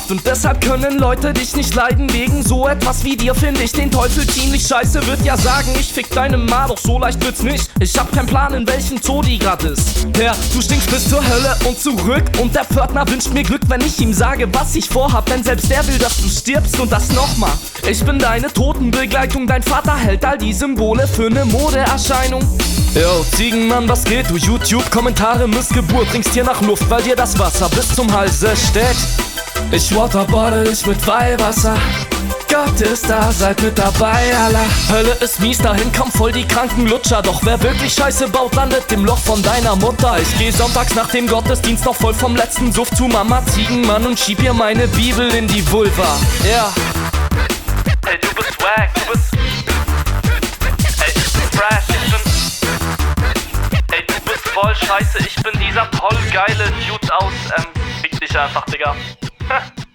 ekelhaft und deshalb können Leute dich nicht leiden. Wegen so etwas wie dir finde ich den Teufel ziemlich scheiße. Würd ja sagen, ich fick deine Ma, doch so leicht wird's nicht. Ich hab keinen Plan, in welchem Zoo die grad ist. Ja, du stinkst bis zur Hölle und zurück. Und der Pförtner wünscht mir Glück, wenn ich ihm sage, was ich vorhab. Denn selbst der will, dass du stirbst und das nochmal. Ich bin deine Totenbegleitung, dein Vater hält all die Symbole für ne Modeerscheinung. Yo, Ziegenmann, was geht? Du YouTube-Kommentare Missgeburt, trinkst hier nach Luft, weil dir das Wasser bis zum Halse steckt. Ich waterboarde dich mit Weihwasser. Gott ist da, seid mit dabei, Allah. Hölle ist mies, dahin kommen voll die kranken Lutscher. Doch wer wirklich Scheiße baut, landet im Loch von deiner Mutter. Ich geh sonntags nach dem Gottesdienst noch voll vom letzten Suff zu Mama Ziegenmann und schieb ihr meine Bibel in die Vulva. Ja. Ey, du bist wack, du bist... Ey, ich bin fresh, Ey, du bist voll scheiße, ich bin dieser voll geile Dude aus, fick dich einfach, Digga.